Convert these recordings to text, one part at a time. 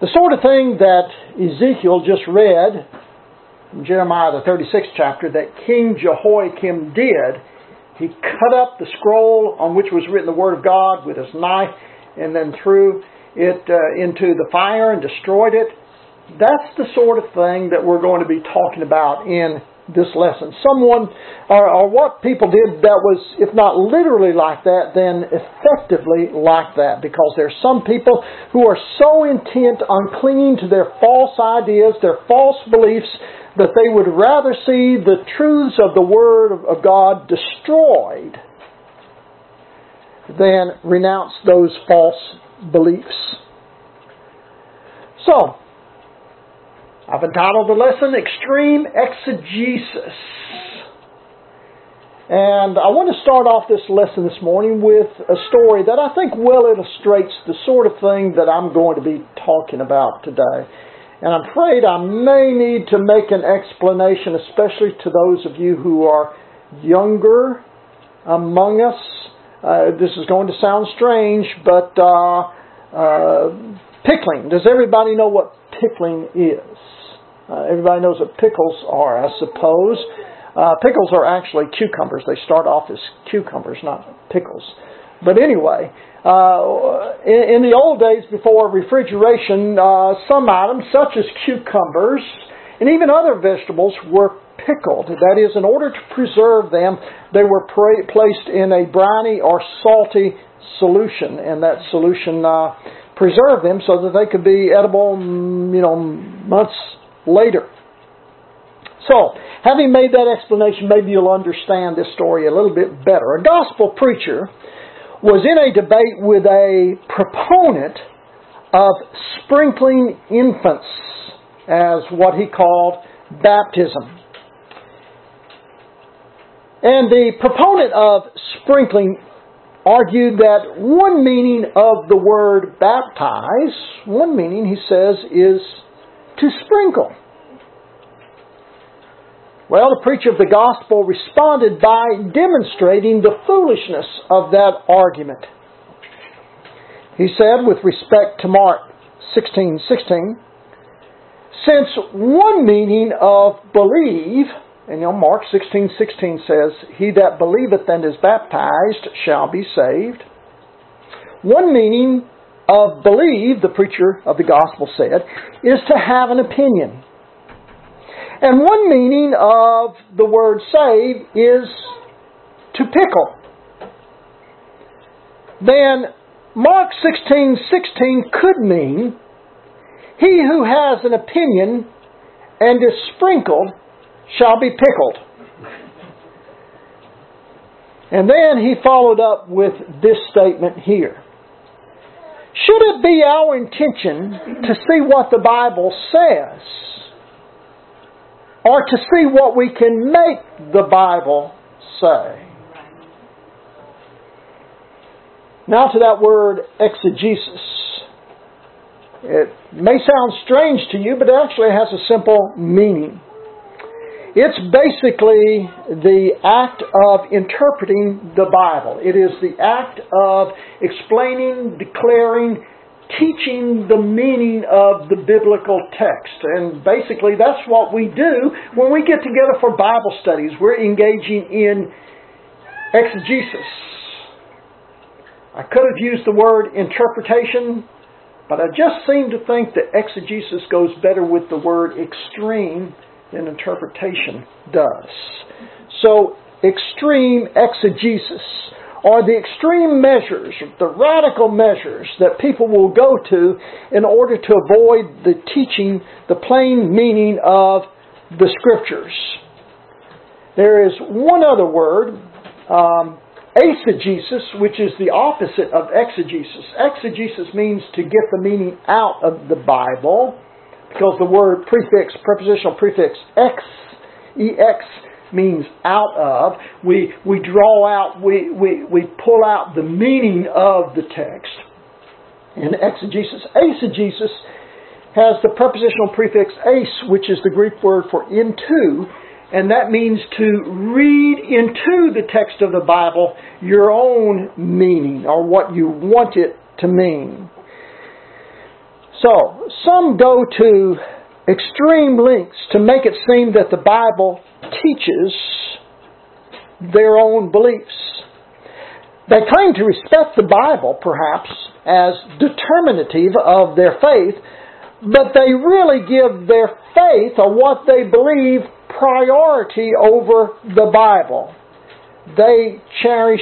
The sort of thing that Ezekiel just read in Jeremiah the 36th chapter that King Jehoiakim did. He cut up the scroll on which was written the Word of God with his knife and then threw it into the fire and destroyed it. That's the sort of thing that we're going to be talking about in this lesson. Someone, or what people did that was, if not literally like that, then effectively like that. Because there are some people who are so intent on clinging to their false ideas, their false beliefs, that they would rather see the truths of the Word of God destroyed than renounce those false beliefs. So, I've entitled the lesson, Extreme Exegesis. And I want to start off this lesson this morning with a story that I think well illustrates the sort of thing that I'm going to be talking about today. And I'm afraid I may need to make an explanation, especially to those of you who are younger among us. This is going to sound strange, but pickling. Does everybody know what pickling is? Everybody knows what pickles are, I suppose. Pickles are actually cucumbers. They start off as cucumbers, not pickles. But anyway, in the old days before refrigeration, some items such as cucumbers and even other vegetables were pickled. That is, in order to preserve them, they were placed in a briny or salty solution, and that solution preserved them so that they could be edible, months later. So, having made that explanation, maybe you'll understand this story a little bit better. A gospel preacher was in a debate with a proponent of sprinkling infants as what he called baptism. And the proponent of sprinkling argued that one meaning of the word baptize, one meaning, he says, is to sprinkle. Well, the preacher of the gospel responded by demonstrating the foolishness of that argument. He said, with respect to Mark 16:16, since one meaning of believe, and Mark 16:16 says, he that believeth and is baptized shall be saved. One meaning of believe, the preacher of the gospel said, is to have an opinion. And one meaning of the word save is to pickle. Then Mark 16:16 could mean, he who has an opinion and is sprinkled shall be pickled. And then he followed up with this statement here. Should it be our intention to see what the Bible says, or to see what we can make the Bible say? Now to that word exegesis. It may sound strange to you, but it actually has a simple meaning. It's basically the act of interpreting the Bible. It is the act of explaining, declaring, teaching the meaning of the biblical text. And basically that's what we do when we get together for Bible studies. We're engaging in exegesis. I could have used the word interpretation, but I just seem to think that exegesis goes better with the word extreme than interpretation does. So, extreme exegesis, or the extreme measures, the radical measures that people will go to in order to avoid the teaching, the plain meaning of the Scriptures. There is one other word, eisegesis, which is the opposite of exegesis. Exegesis means to get the meaning out of the Bible, because the word prefix, prepositional prefix, ex means out of. We draw out, we pull out the meaning of the text. In exegesis, eisegesis has the prepositional prefix eis, which is the Greek word for into, and that means to read into the text of the Bible your own meaning, or what you want it to mean. So, some go to extreme lengths to make it seem that the Bible teaches their own beliefs. They claim to respect the Bible, perhaps, as determinative of their faith, but they really give their faith, or what they believe, priority over the Bible. They cherish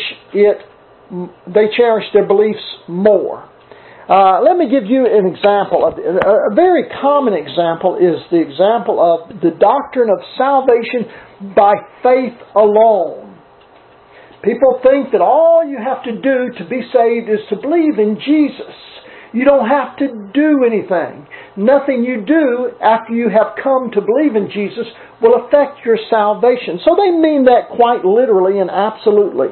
their beliefs more. Let me give you an example. A very common example is the example of the doctrine of salvation by faith alone. People think that all you have to do to be saved is to believe in Jesus. You don't have to do anything. Nothing you do after you have come to believe in Jesus will affect your salvation. So they mean that quite literally and absolutely.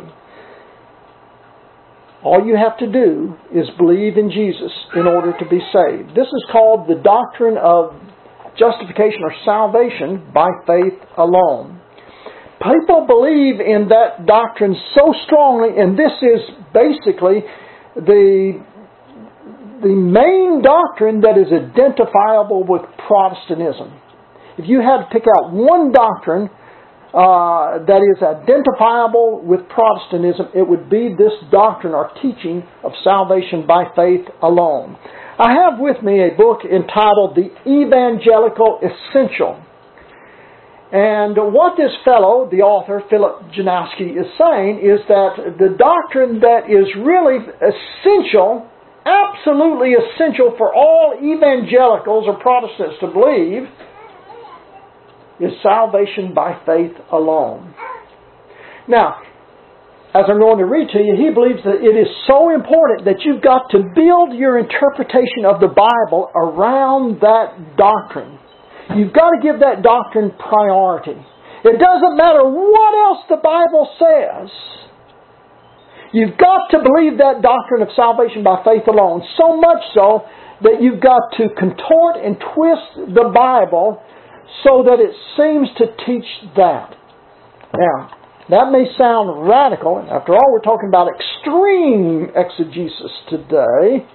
All you have to do is believe in Jesus in order to be saved. This is called the doctrine of justification or salvation by faith alone. People believe in that doctrine so strongly, and this is basically the main doctrine that is identifiable with Protestantism. If you had to pick out one doctrine that is identifiable with Protestantism, it would be this doctrine or teaching of salvation by faith alone. I have with me a book entitled The Evangelical Essential. And what this fellow, the author, Philip Janowski, is saying is that the doctrine that is really essential, absolutely essential for all evangelicals or Protestants to believe, is salvation by faith alone. Now, as I'm going to read to you, he believes that it is so important that you've got to build your interpretation of the Bible around that doctrine. You've got to give that doctrine priority. It doesn't matter what else the Bible says. You've got to believe that doctrine of salvation by faith alone, so much so that you've got to contort and twist the Bible so that it seems to teach that. Now, that may sound radical. After all, we're talking about extreme exegesis today.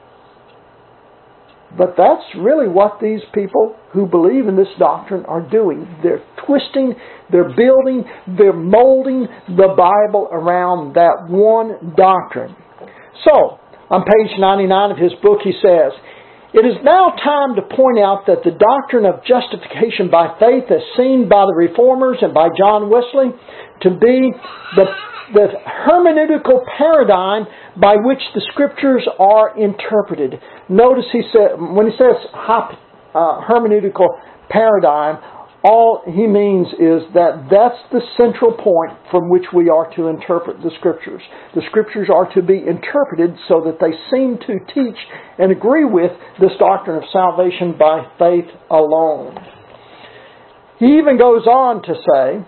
But that's really what these people who believe in this doctrine are doing. They're twisting, they're building, they're molding the Bible around that one doctrine. So, on page 99 of his book, he says, "It is now time to point out that the doctrine of justification by faith, as seen by the Reformers and by John Wesley, to be the hermeneutical paradigm by which the Scriptures are interpreted." Notice when he says hermeneutical paradigm, all he means is that that's the central point from which we are to interpret the Scriptures. The Scriptures are to be interpreted so that they seem to teach and agree with this doctrine of salvation by faith alone. He even goes on to say,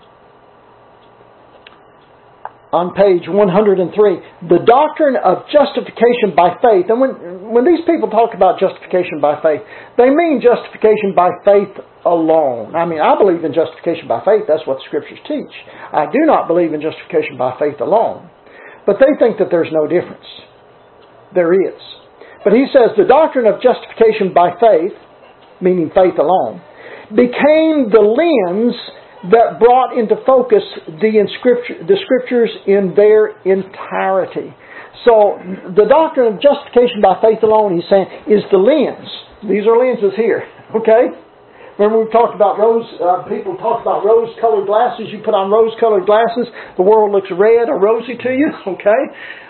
on page 103, the doctrine of justification by faith. And when these people talk about justification by faith, they mean justification by faith alone. I mean, I believe in justification by faith. That's what the Scriptures teach. I do not believe in justification by faith alone. But they think that there's no difference. There is. But he says the doctrine of justification by faith, meaning faith alone, became the lens that brought into focus the Scriptures in their entirety. So, the doctrine of justification by faith alone, he's saying, is the lens. These are lenses here, okay? Remember we talked about people talk about rose-colored glasses. You put on rose-colored glasses, the world looks red or rosy to you, okay?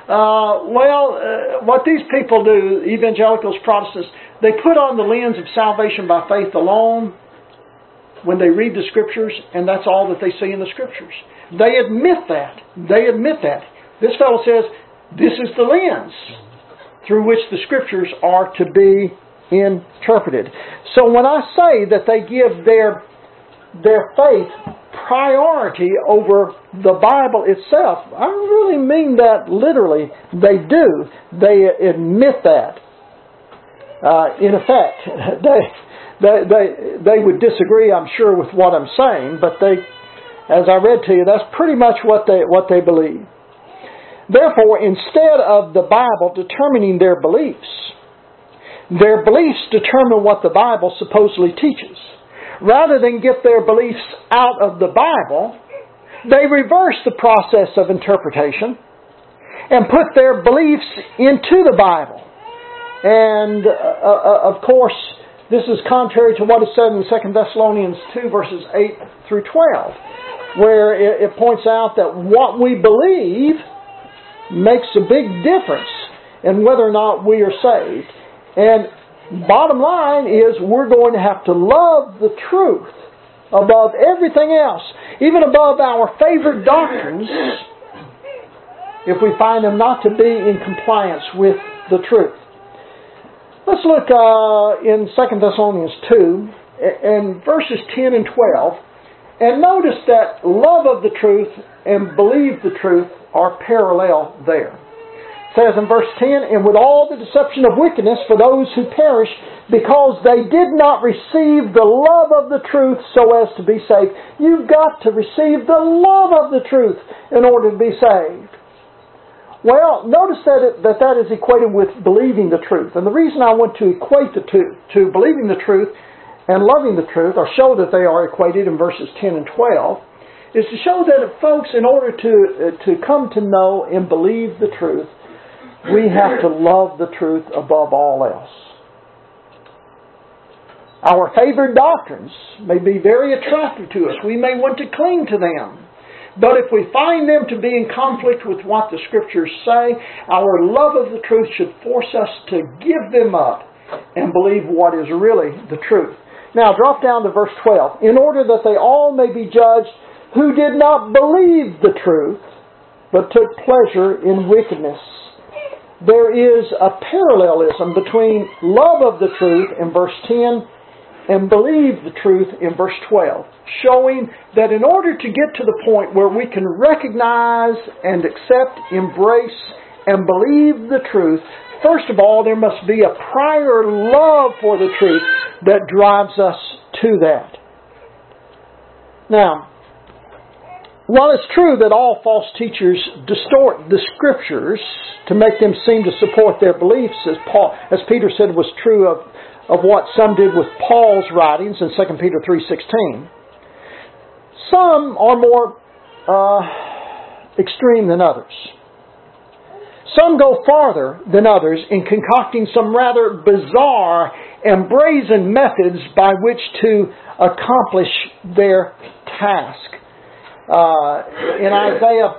What these people do, evangelicals, Protestants, they put on the lens of salvation by faith alone when they read the Scriptures, and that's all that they see in the Scriptures. They admit that. They admit that. This fellow says, this is the lens through which the Scriptures are to be interpreted. So when I say that they give their faith priority over the Bible itself, I really mean that literally. They do. They admit that. In effect, they would disagree, I'm sure, with what I'm saying, but as I read to you, that's pretty much what they believe. Therefore, instead of the Bible determining their beliefs, Their beliefs determine what the Bible supposedly teaches. Rather than get their beliefs out of the Bible, they reverse the process of interpretation and put their beliefs into the Bible. And, of course, this is contrary to what is said in 2 Thessalonians 2, verses 8 through 12, where it points out that what we believe makes a big difference in whether or not we are saved. And bottom line is we're going to have to love the truth above everything else, even above our favorite doctrines, if we find them not to be in compliance with the truth. Let's look in 2 Thessalonians 2 and verses 10 and 12, and notice that love of the truth and believe the truth are parallel there. It says in verse 10, "And with all the deception of wickedness for those who perish, because they did not receive the love of the truth so as to be saved." You've got to receive the love of the truth in order to be saved. Well, notice that is equated with believing the truth. And the reason I want to equate the two, to believing the truth and loving the truth, or show that they are equated in verses 10 and 12, is to show that, folks, in order to come to know and believe the truth, we have to love the truth above all else. Our favorite doctrines may be very attractive to us. We may want to cling to them. But if we find them to be in conflict with what the Scriptures say, our love of the truth should force us to give them up and believe what is really the truth. Now, drop down to verse 12. "In order that they all may be judged who did not believe the truth, but took pleasure in wickedness." There is a parallelism between love of the truth in verse 10 and believe the truth in verse 12, showing that in order to get to the point where we can recognize and accept, embrace, and believe the truth, first of all, there must be a prior love for the truth that drives us to that. Now, while it's true that all false teachers distort the Scriptures to make them seem to support their beliefs, as Peter said was true of what some did with Paul's writings in 2 Peter 3:16, some are more extreme than others. Some go farther than others in concocting some rather bizarre and brazen methods by which to accomplish their task. In Isaiah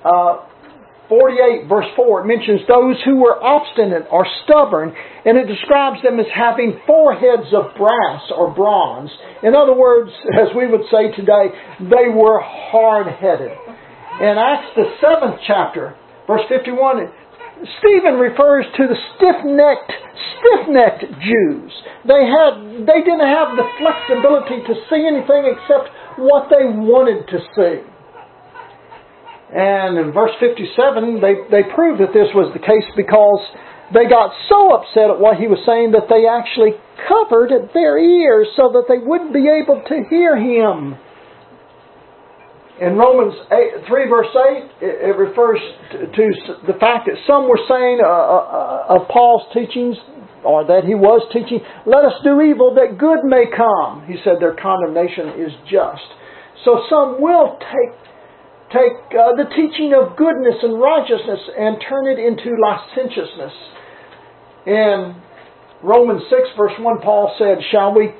48 verse 4, it mentions those who were obstinate or stubborn, and it describes them as having foreheads of brass or bronze. In other words, as we would say today, they were hard-headed. In Acts the 7th chapter, verse 51, Stephen refers to the stiff-necked Jews. They didn't have the flexibility to see anything except what they wanted to see. And in verse 57, they proved that this was the case because they got so upset at what he was saying that they actually covered their ears so that they wouldn't be able to hear him. In Romans 3 verse 8, it refers to the fact that some were saying of Paul's teachings, or that he was teaching, "Let us do evil that good may come." He said their condemnation is just. So some will take the teaching of goodness and righteousness and turn it into licentiousness. In Romans 6 verse 1, Paul said, shall we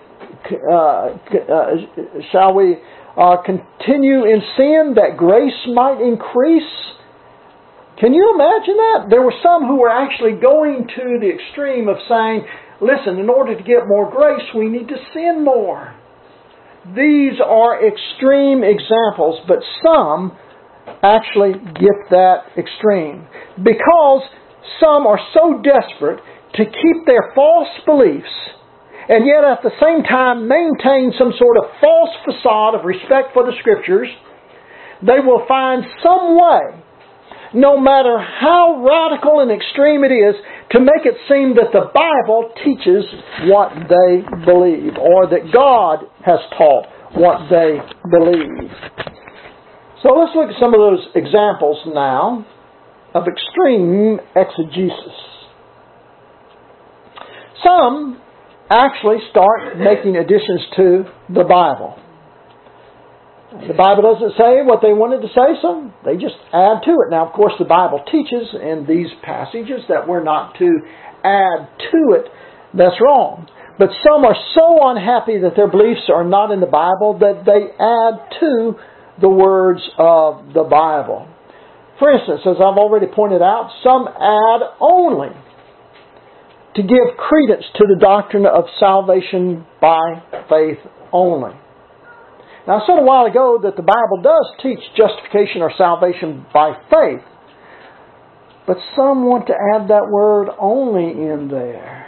continue in sin that grace might increase? Can you imagine that? There were some who were actually going to the extreme of saying, listen, in order to get more grace, we need to sin more. These are extreme examples, but some actually get that extreme. Because some are so desperate to keep their false beliefs and yet at the same time maintain some sort of false facade of respect for the Scriptures, they will find some way, no matter how radical and extreme it is, to make it seem that the Bible teaches what they believe, or that God has taught what they believe. So let's look at some of those examples now of extreme exegesis. Some actually start making additions to the Bible. The Bible doesn't say what they wanted to say, so they just add to it. Now, of course, the Bible teaches in these passages that we're not to add to it. That's wrong. But some are so unhappy that their beliefs are not in the Bible that they add to the words of the Bible. For instance, as I've already pointed out, some add only to give credence to the doctrine of salvation by faith only. Now, I said a while ago that the Bible does teach justification or salvation by faith, but some want to add that word only in there.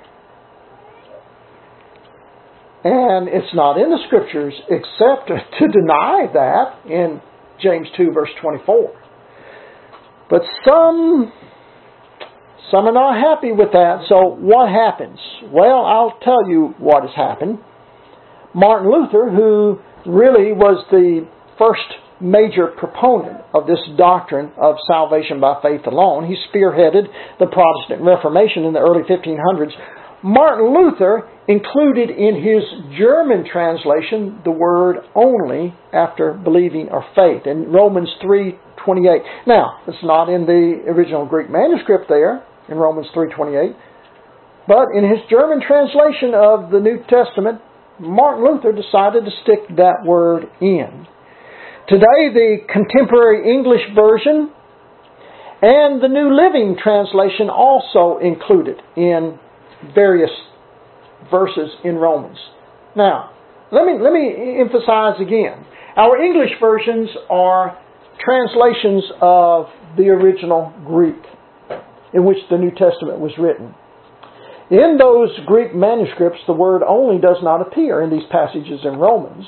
And it's not in the Scriptures except to deny that in James 2 verse 24. But some are not happy with that. So what happens? Well, I'll tell you what has happened. Martin Luther, who really was the first major proponent of this doctrine of salvation by faith alone, he spearheaded the Protestant Reformation in the early 1500s. Martin Luther included in his German translation the word only after believing or faith in Romans 3:28. Now, it's not in the original Greek manuscript there in Romans 3:28, but in his German translation of the New Testament, Martin Luther decided to stick that word in. Today, the Contemporary English Version and the New Living Translation also include it in various verses in Romans. Now, let me emphasize again. Our English versions are translations of the original Greek in which the New Testament was written. In those Greek manuscripts, the word only does not appear in these passages in Romans.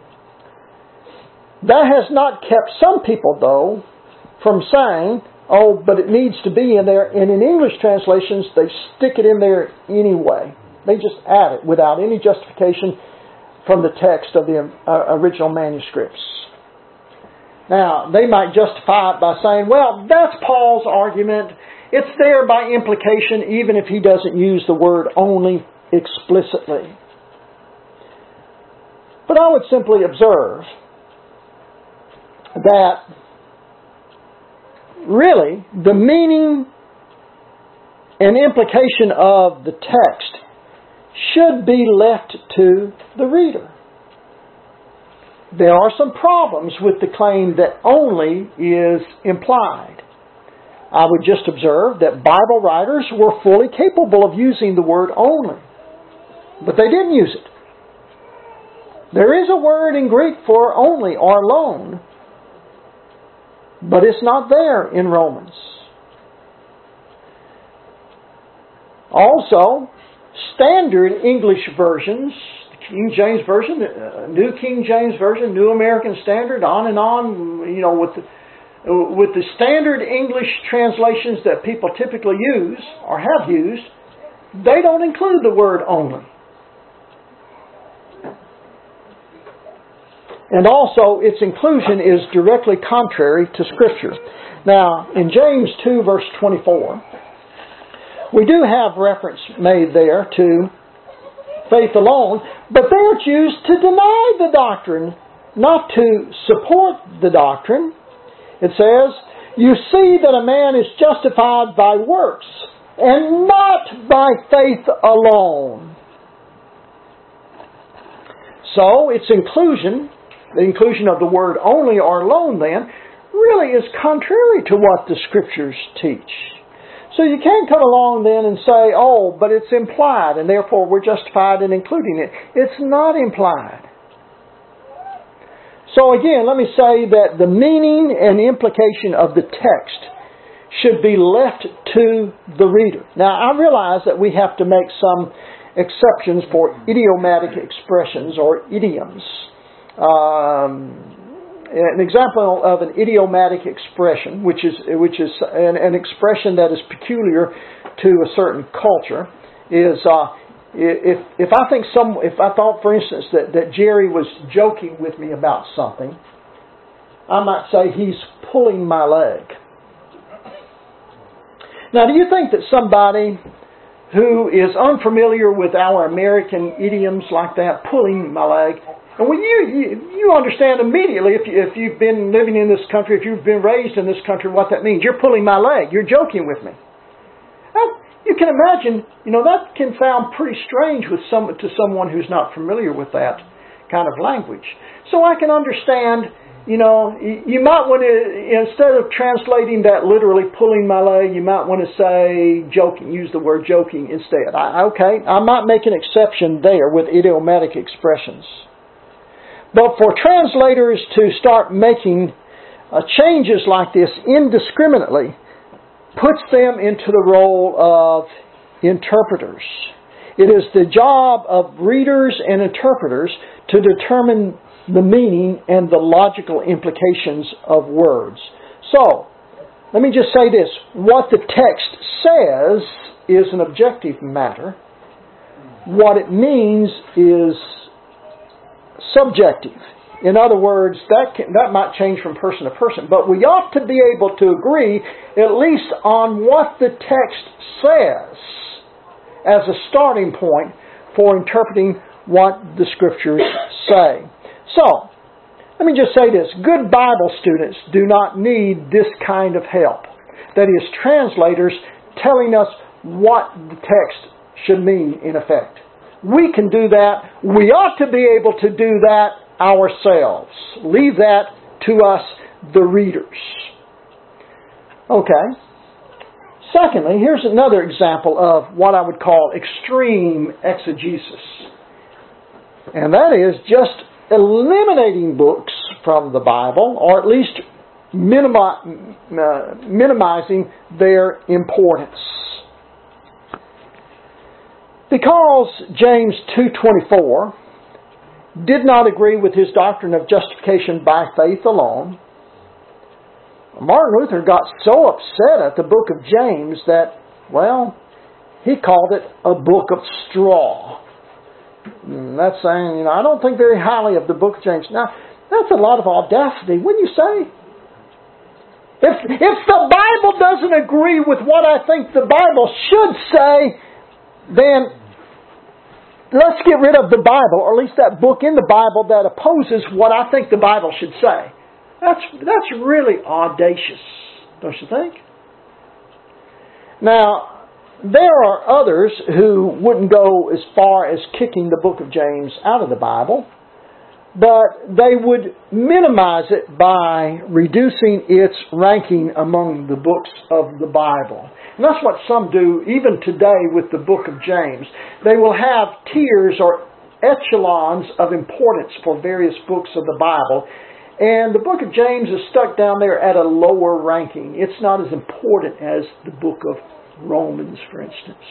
That has not kept some people, though, from saying, oh, but it needs to be in there. And in English translations, they stick it in there anyway. They just add it without any justification from the text of the original manuscripts. Now, they might justify it by saying, well, that's Paul's argument. It's there by implication, even if he doesn't use the word only explicitly. But I would simply observe that really the meaning and implication of the text should be left to the reader. There are some problems with the claim that only is implied. I would just observe that Bible writers were fully capable of using the word only, but they didn't use it. There is a word in Greek for only or alone, but it's not there in Romans. Also, standard English versions, King James Version, New King James Version, New American Standard, on and on, with the standard English translations that people typically use or have used, they don't include the word only. And also, its inclusion is directly contrary to Scripture. Now, in James 2, verse 24, we do have reference made there to faith alone, but there it's used to deny the doctrine, not to support the doctrine. It says, you see that a man is justified by works, and not by faith alone. So, its inclusion, the inclusion of the word only or alone then, really is contrary to what the Scriptures teach. So you can't come along then and say, oh, but it's implied, and therefore we're justified in including it. It's not implied. So again, let me say that the meaning and implication of the text should be left to the reader. Now, I realize that we have to make some exceptions for idiomatic expressions or idioms. An example of an idiomatic expression, which is an expression that is peculiar to a certain culture, is if I thought, for instance, that Jerry was joking with me about something, I might say he's pulling my leg. Now, do you think that somebody who is unfamiliar with our American idioms like that, pulling my leg. And when you understand immediately, if you've been living in this country, if you've been raised in this country, what that means. You're pulling my leg. You're joking with me. You can imagine, that can sound pretty strange to someone who's not familiar with that kind of language. So I can understand, you might want to, instead of translating that literally pulling my leg, you might want to say joking, use the word joking instead. I might make an exception there with idiomatic expressions. But for translators to start making changes like this indiscriminately puts them into the role of interpreters. It is the job of readers and interpreters to determine the meaning and the logical implications of words. So, let me just say this. What the text says is an objective matter. What it means is subjective. In other words, that might change from person to person, but we ought to be able to agree at least on what the text says as a starting point for interpreting what the Scriptures say. So, let me just say this. Good Bible students do not need this kind of help. That is, translators telling us what the text should mean in effect. We can do that. We ought to be able to do that ourselves. Leave that to us, the readers. Okay. Secondly, here's another example of what I would call extreme exegesis. And that is just eliminating books from the Bible, or at least minimizing their importance. Because James 2:24 did not agree with his doctrine of justification by faith alone, Martin Luther got so upset at the book of James that, he called it a book of straw. And that's saying, I don't think very highly of the book of James. Now, that's a lot of audacity, wouldn't you say? If the Bible doesn't agree with what I think the Bible should say, then let's get rid of the Bible, or at least that book in the Bible that opposes what I think the Bible should say. That's really audacious, don't you think? Now, there are others who wouldn't go as far as kicking the book of James out of the Bible, but they would minimize it by reducing its ranking among the books of the Bible. And that's what some do even today with the book of James. They will have tiers or echelons of importance for various books of the Bible, and the book of James is stuck down there at a lower ranking. It's not as important as the book of Romans, for instance.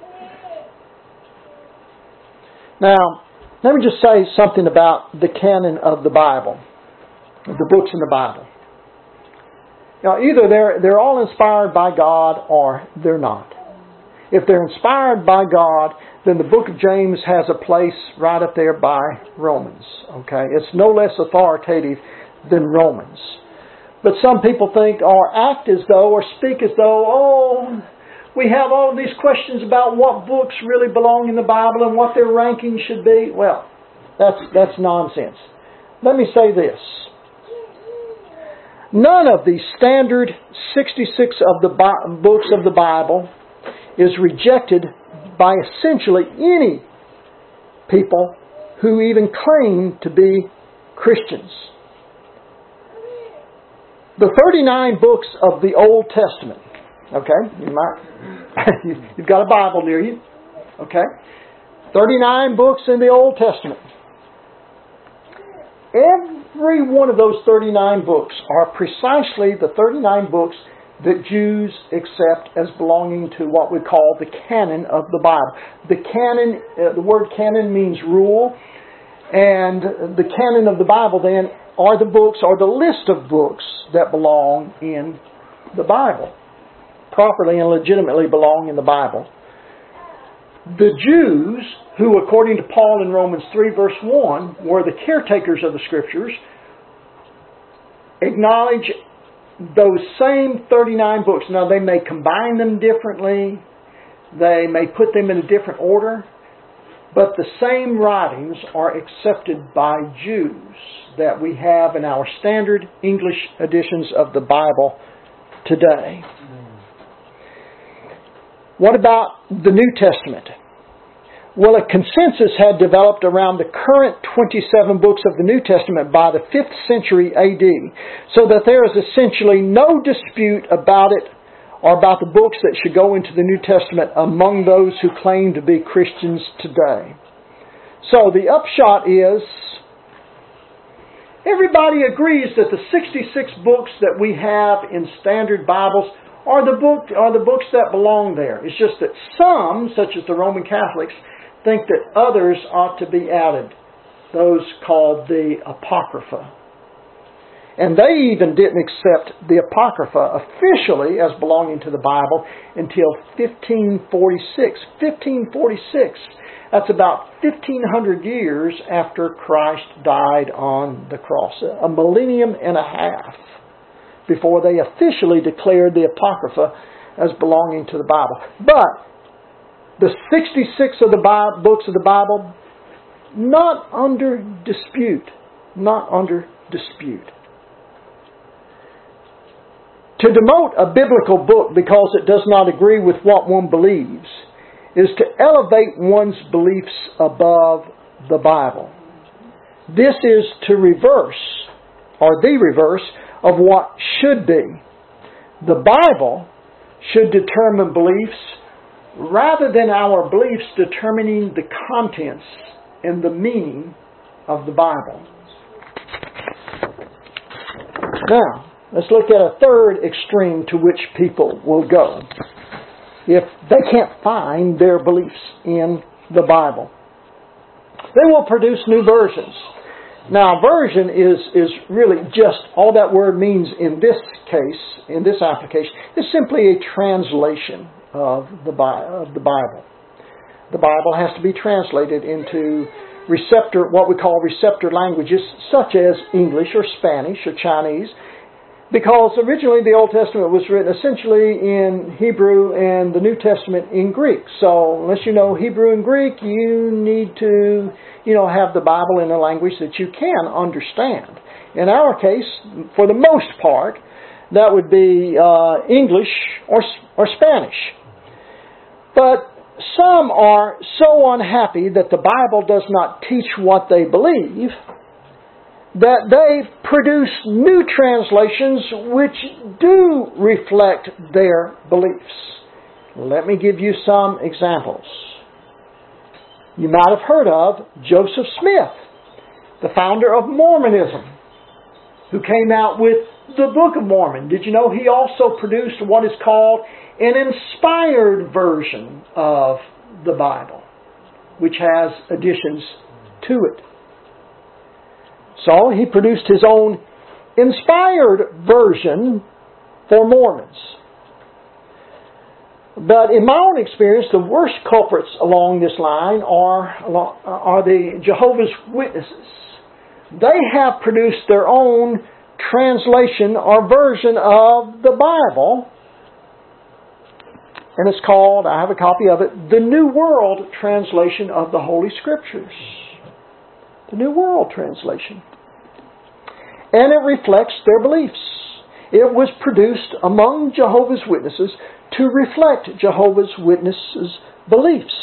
Now, let me just say something about the canon of the Bible, the books in the Bible. Now, either they're all inspired by God or they're not. If they're inspired by God, then the book of James has a place right up there by Romans. Okay, it's no less authoritative than Romans. But some people think or act as though or speak as though, we have all of these questions about what books really belong in the Bible and what their ranking should be. Well, that's nonsense. Let me say this. None of the standard 66 of the books of the Bible is rejected by essentially any people who even claim to be Christians. The 39 books of the Old Testament. Okay, you've got a Bible near you. Okay, 39 books in the Old Testament. Every one of those 39 books are precisely the 39 books that Jews accept as belonging to what we call the canon of the Bible. The canon, the word canon means rule, and the canon of the Bible then are the books, or the list of books that belong in the Bible. Properly and legitimately belong in the Bible. The Jews, who according to Paul in Romans 3 verse 1 were the caretakers of the Scriptures, acknowledge those same 39 books. Now they may combine them differently, They may put them in a different order, but the same writings are accepted by Jews that we have in our standard English editions of the Bible today. What about the New Testament? Well, a consensus had developed around the current 27 books of the New Testament by the 5th century AD, so that there is essentially no dispute about it or about the books that should go into the New Testament among those who claim to be Christians today. So the upshot is, everybody agrees that the 66 books that we have in standard Bibles are the books that belong there. It's just that some, such as the Roman Catholics, think that others ought to be added, those called the Apocrypha. And they even didn't accept the Apocrypha officially as belonging to the Bible until 1546. 1546. That's about 1,500 years after Christ died on the cross. A millennium and a half before they officially declared the Apocrypha as belonging to the Bible. But the 66 of the books of the Bible, not under dispute. Not under dispute. To demote a biblical book because it does not agree with what one believes is to elevate one's beliefs above the Bible. This is to reverse, or the reverse, of what should be. The Bible should determine beliefs rather than our beliefs determining the contents and the meaning of the Bible. Now, let's look at a third extreme to which people will go if they can't find their beliefs in the Bible. They will produce new versions. Now, version is really just, all that word means in this case, in this application, is simply a translation of the Bible. The Bible has to be translated into what we call receptor languages, such as English or Spanish or Chinese, because originally the Old Testament was written essentially in Hebrew and the New Testament in Greek. So unless you know Hebrew and Greek, you need to, have the Bible in a language that you can understand. In our case, for the most part, that would be English or Spanish. But some are so unhappy that the Bible does not teach what they believe that they produce new translations which do reflect their beliefs. Let me give you some examples. You might have heard of Joseph Smith, the founder of Mormonism, who came out with the Book of Mormon. Did you know he also produced what is called an inspired version of the Bible, which has additions to it? So he produced his own inspired version for Mormons. But in my own experience, the worst culprits along this line are the Jehovah's Witnesses. They have produced their own translation or version of the Bible, and it's called, I have a copy of it, the New World Translation of the Holy Scriptures. The New World Translation. And it reflects their beliefs. It was produced among Jehovah's Witnesses to reflect Jehovah's Witnesses' beliefs.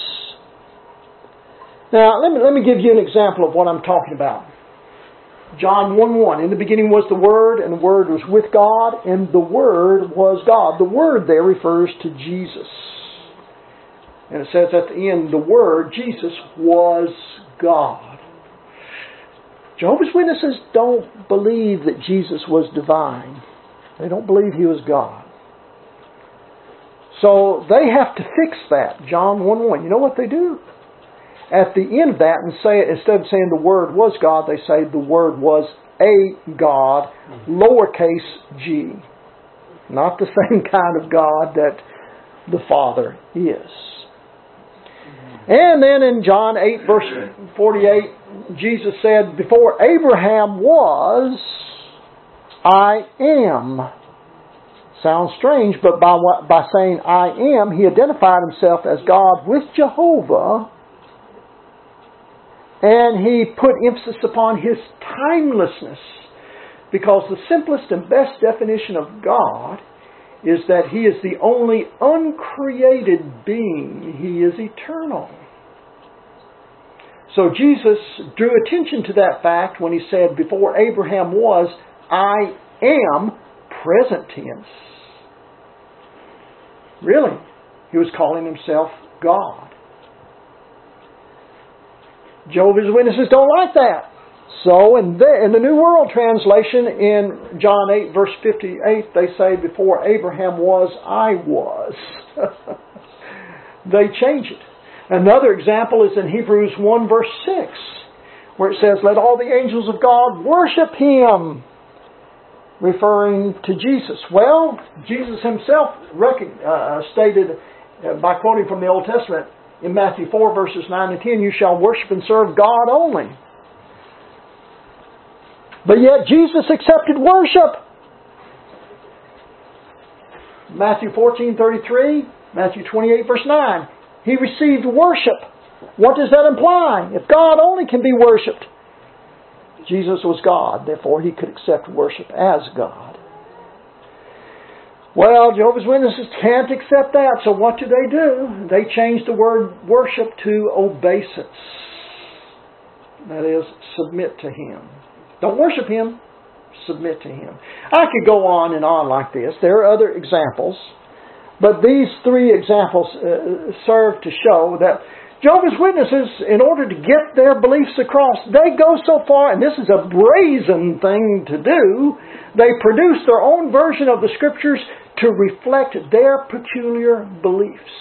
Now, let me give you an example of what I'm talking about. John 1:1, in the beginning was the Word, and the Word was with God, and the Word was God. The Word there refers to Jesus. And it says at the end, the Word, Jesus, was God. Jehovah's Witnesses don't believe that Jesus was divine. They don't believe He was God. So they have to fix that. John 1:1. You know what they do? At the end of that, and say, instead of saying the Word was God, they say the Word was a God, lowercase g. Not the same kind of God that the Father is. And then in John 8, verse 48, Jesus said, before Abraham was, I am. Sounds strange, but by saying I am, he identified himself as God with Jehovah, and he put emphasis upon his timelessness, because the simplest and best definition of God is that he is the only uncreated being. He is eternal. So Jesus drew attention to that fact when he said, before Abraham was, I am, present tense. Really, he was calling himself God. Jehovah's Witnesses don't like that. So in the New World Translation, in John 8, verse 58, they say, before Abraham was, I was. They change it. Another example is in Hebrews 1, verse 6, where it says, let all the angels of God worship Him, referring to Jesus. Well, Jesus Himself stated, by quoting from the Old Testament, in Matthew 4, verses 9 and 10, you shall worship and serve God only. But yet Jesus accepted worship. Matthew 14:33, Matthew 28, verse 9. He received worship. What does that imply? If God only can be worshipped, Jesus was God. Therefore, He could accept worship as God. Well, Jehovah's Witnesses can't accept that. So what do? They change the word worship to obeisance. That is, submit to Him. Don't worship Him, submit to Him. I could go on and on like this. There are other examples. But these three examples serve to show that Jehovah's Witnesses, in order to get their beliefs across, they go so far, and this is a brazen thing to do, they produce their own version of the Scriptures to reflect their peculiar beliefs.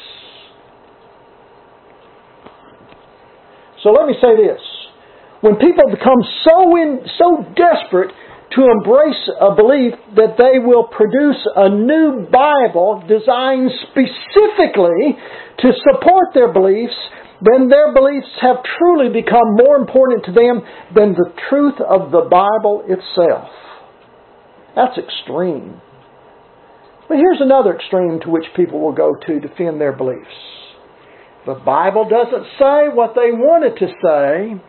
So let me say this. When people become so desperate to embrace a belief that they will produce a new Bible designed specifically to support their beliefs, then their beliefs have truly become more important to them than the truth of the Bible itself. That's extreme. But here's another extreme to which people will go to defend their beliefs. The Bible doesn't say what they want it to say,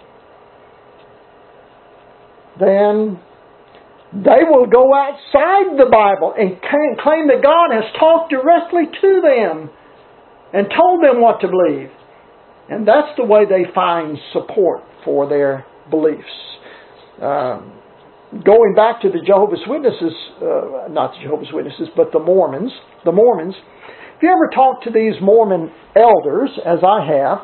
then they will go outside the Bible and claim that God has talked directly to them and told them what to believe. And that's the way they find support for their beliefs. Going back to the Jehovah's Witnesses, not the Jehovah's Witnesses, but the Mormons. If you ever talk to these Mormon elders, as I have,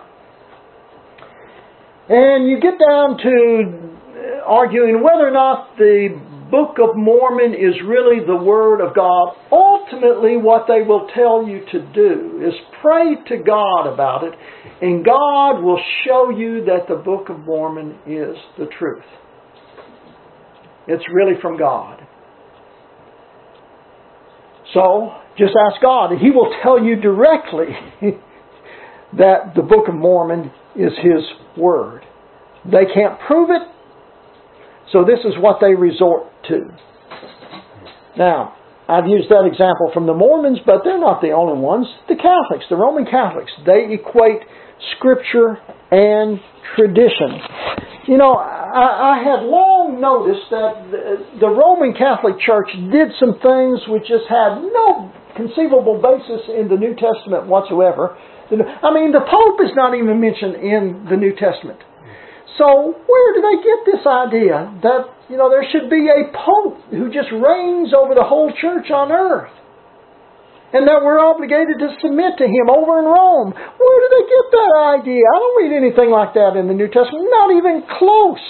and you get down to arguing whether or not the Book of Mormon is really the Word of God, ultimately what they will tell you to do is pray to God about it, and God will show you that the Book of Mormon is the truth. It's really from God. So, just ask God, and He will tell you directly that the Book of Mormon is His Word. They can't prove it, so this is what they resort to. Now, I've used that example from the Mormons, but they're not the only ones. The Catholics, the Roman Catholics, they equate Scripture and tradition. You know, I had long noticed that the Roman Catholic Church did some things which just had no conceivable basis in the New Testament whatsoever. I mean, the Pope is not even mentioned in the New Testament. So where do they get this idea that, you know, there should be a Pope who just reigns over the whole church on earth? And that we're obligated to submit to Him over in Rome. Where do they get that idea? I don't read anything like that in the New Testament. Not even close.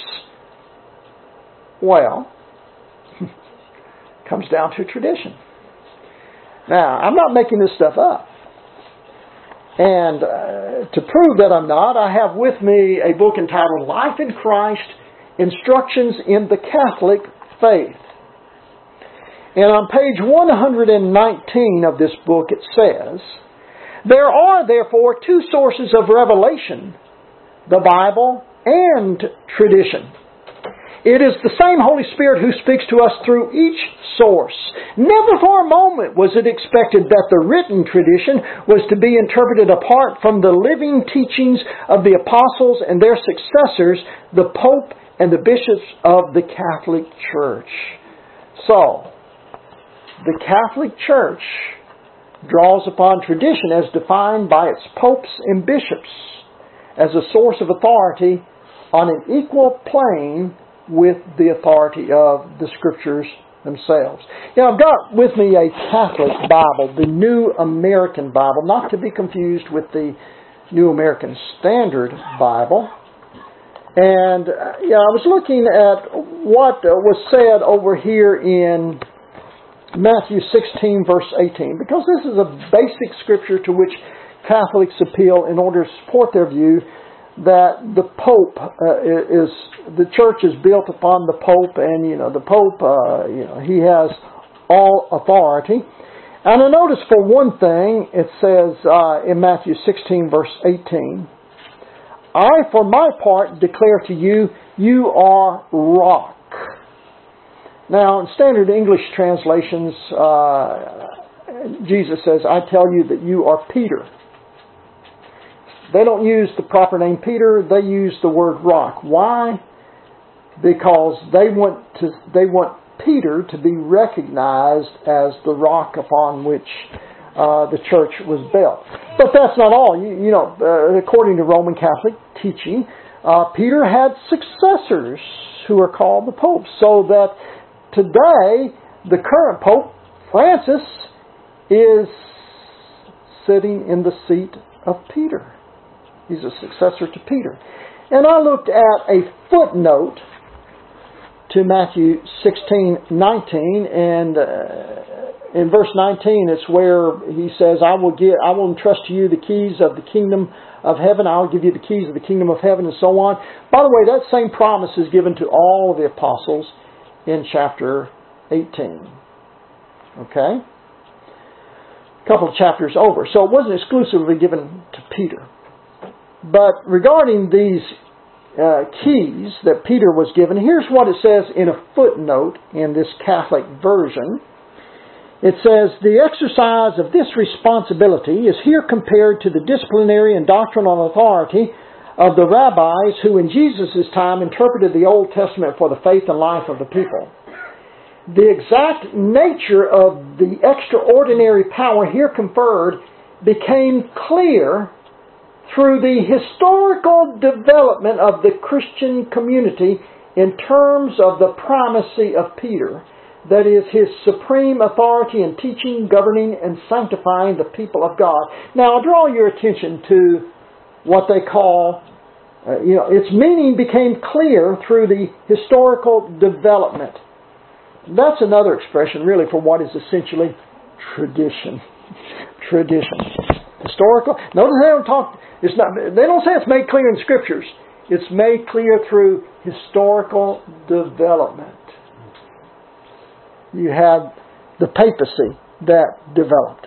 Well, comes down to tradition. Now, I'm not making this stuff up. And to prove that I'm not, I have with me a book entitled Life in Christ, Instructions in the Catholic Faith. And on page 119 of this book it says, there are therefore two sources of revelation, the Bible and tradition. It is the same Holy Spirit who speaks to us through each source. Never for a moment was it expected that the written tradition was to be interpreted apart from the living teachings of the apostles and their successors, the Pope and the bishops of the Catholic Church. So, the Catholic Church draws upon tradition as defined by its popes and bishops as a source of authority on an equal plane with the authority of the Scriptures themselves. Now, I've got with me a Catholic Bible, the New American Bible, not to be confused with the New American Standard Bible. And I was looking at what was said over here in Matthew 16, verse 18, because this is a basic scripture to which Catholics appeal in order to support their view that the Pope the Church is built upon the Pope, and the Pope he has all authority. And I notice for one thing it says in Matthew 16 verse 18, "I for my part declare to you, you are rock." Now in standard English translations, Jesus says, "I tell you that you are Peter." They don't use the proper name Peter, they use the word rock. Why? Because they want Peter to be recognized as the rock upon which the church was built. But that's not all. According to Roman Catholic teaching, Peter had successors who are called the popes. So that today, the current Pope, Francis, is sitting in the seat of Peter. He's a successor to Peter. And I looked at a footnote to Matthew 16:19, and in verse 19 it's where he says, I will entrust to you the keys of the kingdom of heaven. I will give you the keys of the kingdom of heaven, and so on. By the way, that same promise is given to all of the apostles in chapter 18. Okay? A couple of chapters over. So it wasn't exclusively given to Peter. But regarding these keys that Peter was given, here's what it says in a footnote in this Catholic version. It says, "The exercise of this responsibility is here compared to the disciplinary and doctrinal authority of the rabbis who in Jesus' time interpreted the Old Testament for the faith and life of the people. The exact nature of the extraordinary power here conferred became clear through the historical development of the Christian community in terms of the primacy of Peter, that is, his supreme authority in teaching, governing, and sanctifying the people of God." Now, I'll draw your attention to what they call, its meaning became clear through the historical development. That's another expression, really, for what is essentially tradition. Tradition. Historical. Notice they don't talk. They don't say it's made clear in Scriptures. It's made clear through historical development. You had the papacy that developed.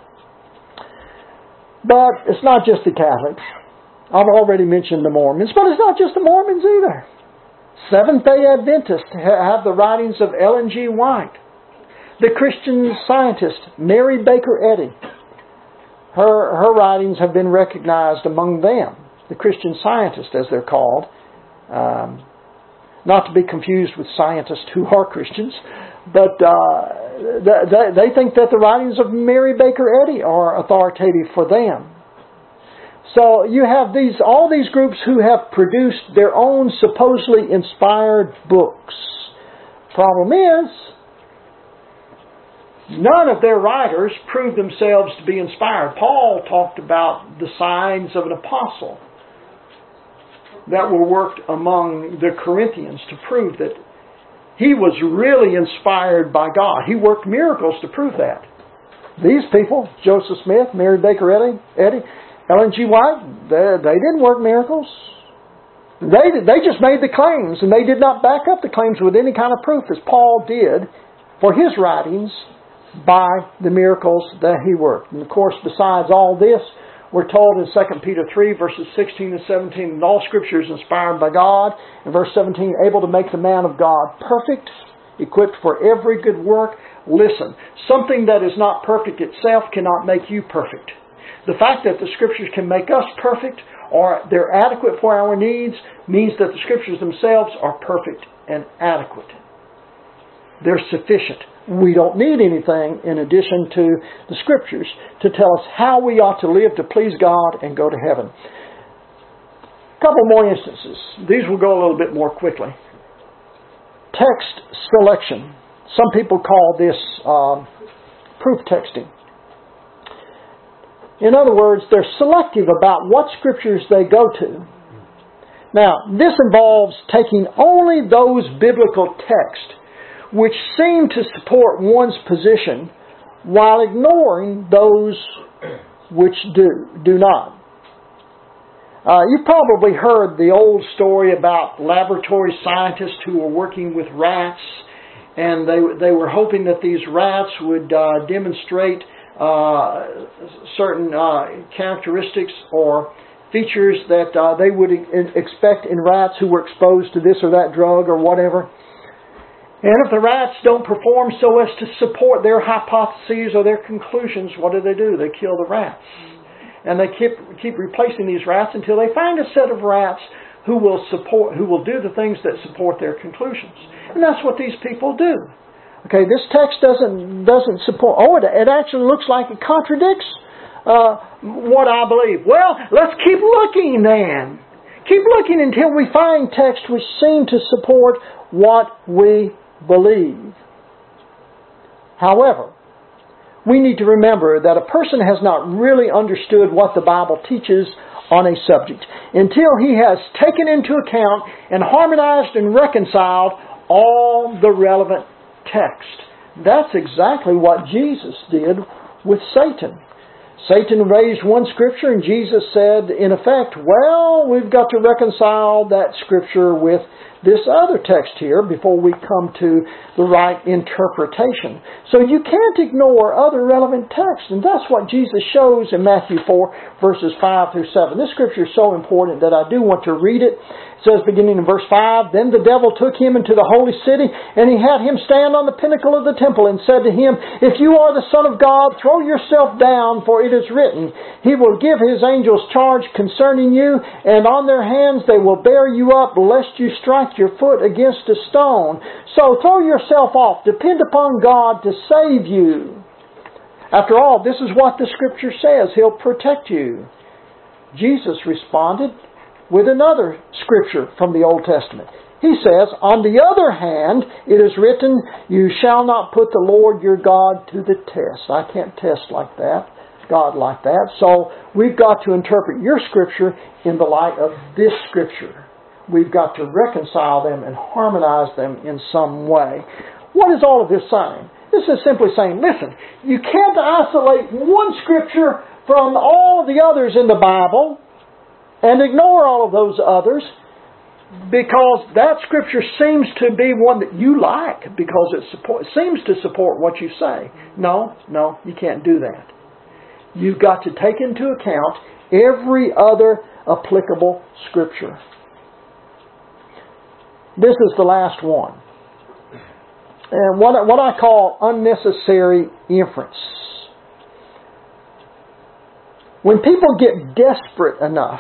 But it's not just the Catholics. I've already mentioned the Mormons, but it's not just the Mormons either. Seventh-day Adventists have the writings of Ellen G. White. The Christian Scientist, Mary Baker Eddy. Her writings have been recognized among them. The Christian Scientists, as they're called. Not to be confused with scientists who are Christians. But they think that the writings of Mary Baker Eddy are authoritative for them. So you have all these groups who have produced their own supposedly inspired books. Problem is, none of their writers proved themselves to be inspired. Paul talked about the signs of an apostle that were worked among the Corinthians to prove that he was really inspired by God. He worked miracles to prove that. These people, Joseph Smith, Mary Baker Eddy, Ellen G. White, they didn't work miracles. They just made the claims, and they did not back up the claims with any kind of proof, as Paul did for his writings by the miracles that he worked. And of course, besides all this, We're told in 2 Peter 3, verses 16 and 17, that all Scripture is inspired by God. In verse 17, able to make the man of God perfect, equipped for every good work. Listen, something that is not perfect itself cannot make you perfect. The fact that the Scriptures can make us perfect, or they're adequate for our needs, means that the Scriptures themselves are perfect and adequate. They're sufficient. We don't need anything in addition to the Scriptures to tell us how we ought to live to please God and go to heaven. A couple more instances. These will go a little bit more quickly. Text selection. Some people call this proof texting. In other words, they're selective about what Scriptures they go to. Now, this involves taking only those biblical texts which seem to support one's position while ignoring those which do not. You've probably heard the old story about laboratory scientists who were working with rats, and they were hoping that these rats would demonstrate certain characteristics or features that they would expect in rats who were exposed to this or that drug or whatever. And if the rats don't perform so as to support their hypotheses or their conclusions, what do? They kill the rats. And they keep replacing these rats until they find a set of rats who will do the things that support their conclusions. And that's what these people do. Okay, this text doesn't support. It actually looks like it contradicts what I believe. Well, let's keep looking then. Keep looking until we find texts which seem to support what we believe. However, we need to remember that a person has not really understood what the Bible teaches on a subject until he has taken into account and harmonized and reconciled all the relevant text. That's exactly what Jesus did with Satan. Satan raised one Scripture and Jesus said, in effect, well, we've got to reconcile that Scripture with this other text here before we come to the right interpretation. So you can't ignore other relevant texts, and that's what Jesus shows in Matthew 4, verses 5 through 7. This Scripture is so important that I do want to read it. It says, beginning in verse 5, Then the devil took him into the holy city, and he had him stand on the pinnacle of the temple, and said to him, If you are the Son of God, throw yourself down, for it is written, He will give His angels charge concerning you, and on their hands they will bear you up, lest you strike your foot against a stone. So throw yourself off. Depend upon God to save you. After all, this is what the Scripture says. He'll protect you. Jesus responded with another Scripture from the Old Testament. He says, On the other hand, it is written, You shall not put the Lord your God to the test. I can't test like that, God like that. So we've got to interpret your Scripture in the light of this Scripture. We've got to reconcile them and harmonize them in some way. What is all of this saying? This is simply saying, listen, you can't isolate one Scripture from all the others in the Bible and ignore all of those others because that Scripture seems to be one that you like because it seems to support what you say. No, you can't do that. You've got to take into account every other applicable Scripture. This is the last one. And what I call unnecessary inference. When people get desperate enough,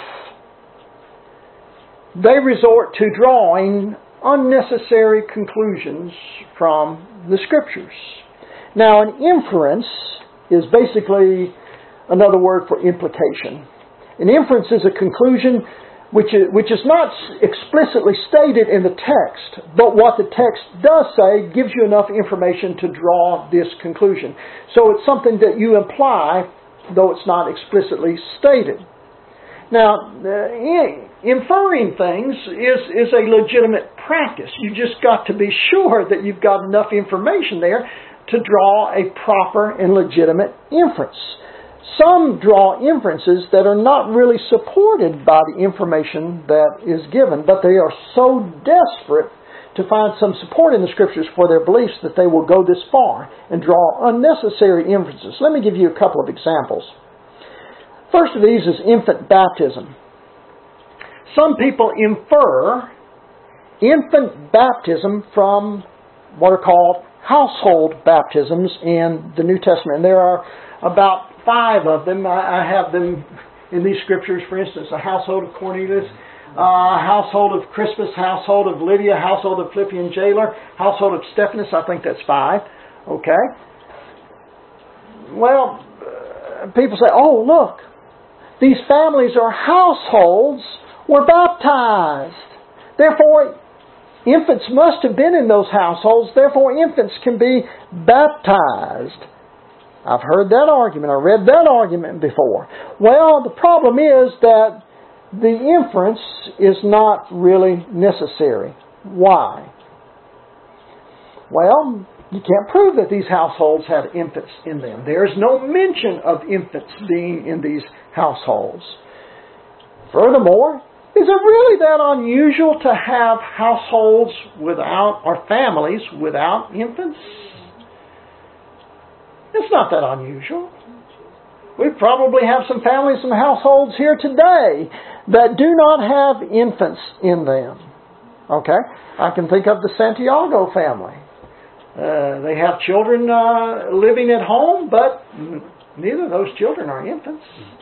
they resort to drawing unnecessary conclusions from the Scriptures. Now, an inference is basically another word for implication. An inference is a conclusion which is not explicitly stated in the text, but what the text does say gives you enough information to draw this conclusion. So it's something that you imply, though it's not explicitly stated. Now, inferring things is a legitimate practice. You just got to be sure that you've got enough information there to draw a proper and legitimate inference. Some draw inferences that are not really supported by the information that is given, but they are so desperate to find some support in the Scriptures for their beliefs that they will go this far and draw unnecessary inferences. Let me give you a couple of examples. First of these is infant baptism. Some people infer infant baptism from what are called household baptisms in the New Testament. And there are about 5 of them. I have them in these scriptures. For instance, the household of Cornelius, household of Crispus, household of Lydia, household of Philippian jailer, household of Stephanus. I think that's 5. Okay. Well, people say, oh, look, these families or households were baptized. Therefore, infants must have been in those households. Therefore, infants can be baptized. I've heard that argument. I read that argument before. Well, the problem is that the inference is not really necessary. Why? Well, you can't prove that these households had infants in them. There is no mention of infants being in these households. Furthermore, is it really that unusual to have households without, or families without infants? It's not that unusual. We probably have some families, some households here today that do not have infants in them. Okay? I can think of the Santiago family. They have children living at home, but neither of those children are infants.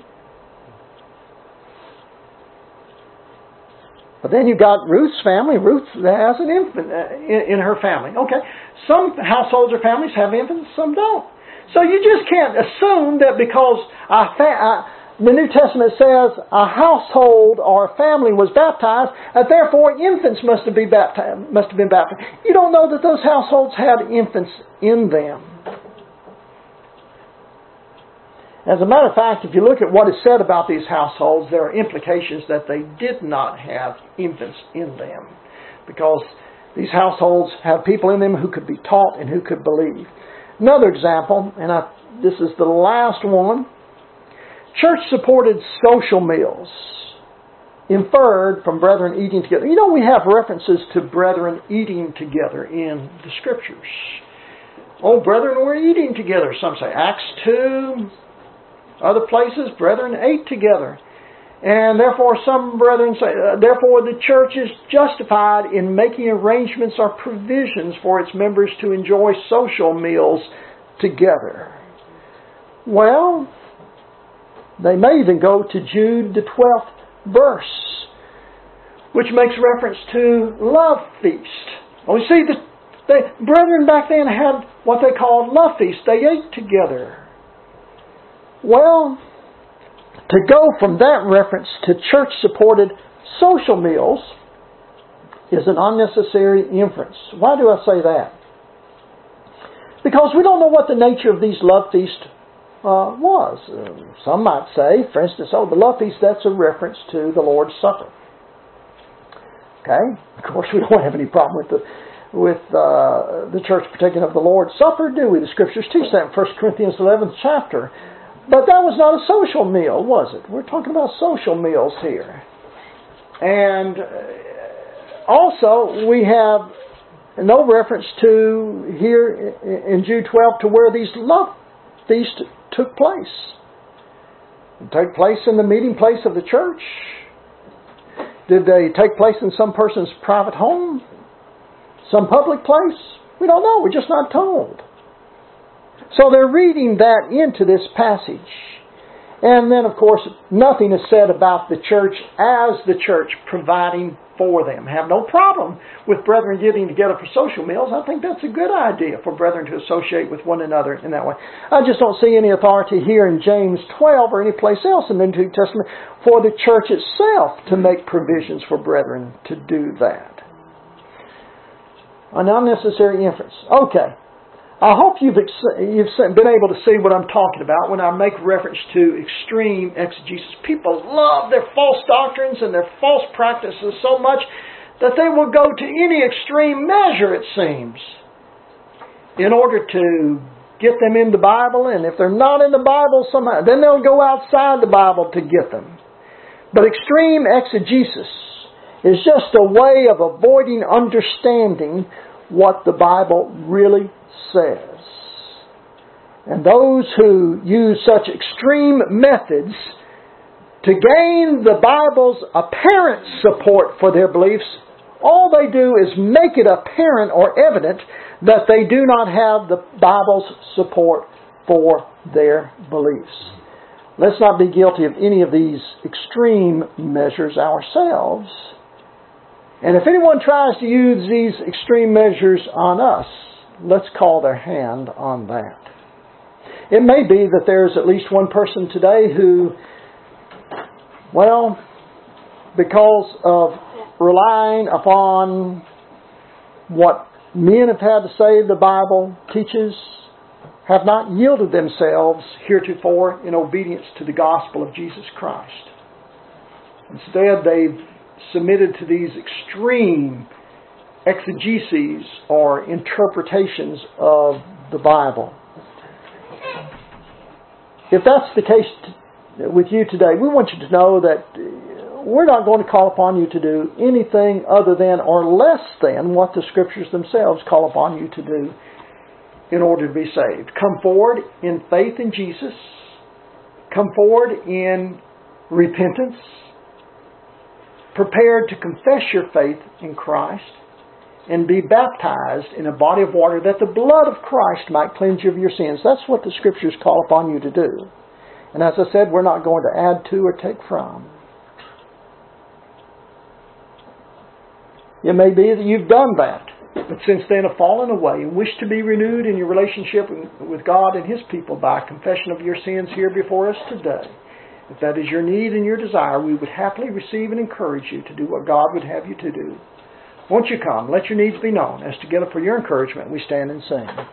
But then you've got Ruth's family. Ruth has an infant in her family. Okay, some households or families have infants, some don't. So you just can't assume that because the New Testament says a household or a family was baptized, that therefore infants must have been baptized. You don't know that those households had infants in them. As a matter of fact, if you look at what is said about these households, there are implications that they did not have infants in them. Because these households have people in them who could be taught and who could believe. Another example, and this is the last one, church-supported social meals inferred from brethren eating together. You know, we have references to brethren eating together in the Scriptures. Oh, brethren were eating together, some say. Acts 2... Other places, brethren ate together. And therefore some brethren say, therefore the church is justified in making arrangements or provisions for its members to enjoy social meals together. Well, they may even go to Jude the 12th verse, which makes reference to love feast. Well, you see, the brethren back then had what they called love feast. They ate together. Well, to go from that reference to church-supported social meals is an unnecessary inference. Why do I say that? Because we don't know what the nature of these love feasts was. Some might say, for instance, the love feast, that's a reference to the Lord's Supper. Okay? Of course, we don't have any problem with the church partaking of the Lord's Supper, do we? The Scriptures teach that in 1 Corinthians 11th chapter. But that was not a social meal, was it? We're talking about social meals here. And also, we have no reference to, here in Jude 12, to where these love feasts took place. Did they take place in the meeting place of the church? Did they take place in some person's private home? Some public place? We don't know. We're just not told. So they're reading that into this passage. And then, of course, nothing is said about the church as the church providing for them. Have no problem with brethren getting together for social meals. I think that's a good idea for brethren to associate with one another in that way. I just don't see any authority here in James 12 or any place else in the New Testament for the church itself to make provisions for brethren to do that. An unnecessary inference. Okay. I hope you've been able to see what I'm talking about when I make reference to extreme exegesis. People love their false doctrines and their false practices so much that they will go to any extreme measure, it seems, in order to get them in the Bible. And if they're not in the Bible somehow, then they'll go outside the Bible to get them. But extreme exegesis is just a way of avoiding understanding what the Bible really says. And those who use such extreme methods to gain the Bible's apparent support for their beliefs, all they do is make it apparent or evident that they do not have the Bible's support for their beliefs. Let's not be guilty of any of these extreme measures ourselves. And if anyone tries to use these extreme measures on us, let's call their hand on that. It may be that there's at least one person today who, well, because of relying upon what men have had to say the Bible teaches, have not yielded themselves heretofore in obedience to the gospel of Jesus Christ. Instead, they've submitted to these extreme exegeses or interpretations of the Bible. If that's the case with you today, we want you to know that we're not going to call upon you to do anything other than or less than what the Scriptures themselves call upon you to do in order to be saved. Come forward in faith in Jesus. Come forward in repentance. Prepared to confess your faith in Christ. And be baptized in a body of water that the blood of Christ might cleanse you of your sins. That's what the Scriptures call upon you to do. And as I said, we're not going to add to or take from. It may be that you've done that, but since then have fallen away and wish to be renewed in your relationship with God and His people by confession of your sins here before us today. If that is your need and your desire, we would happily receive and encourage you to do what God would have you to do. Won't you come? Let your needs be known. As together for your encouragement, we stand and sing.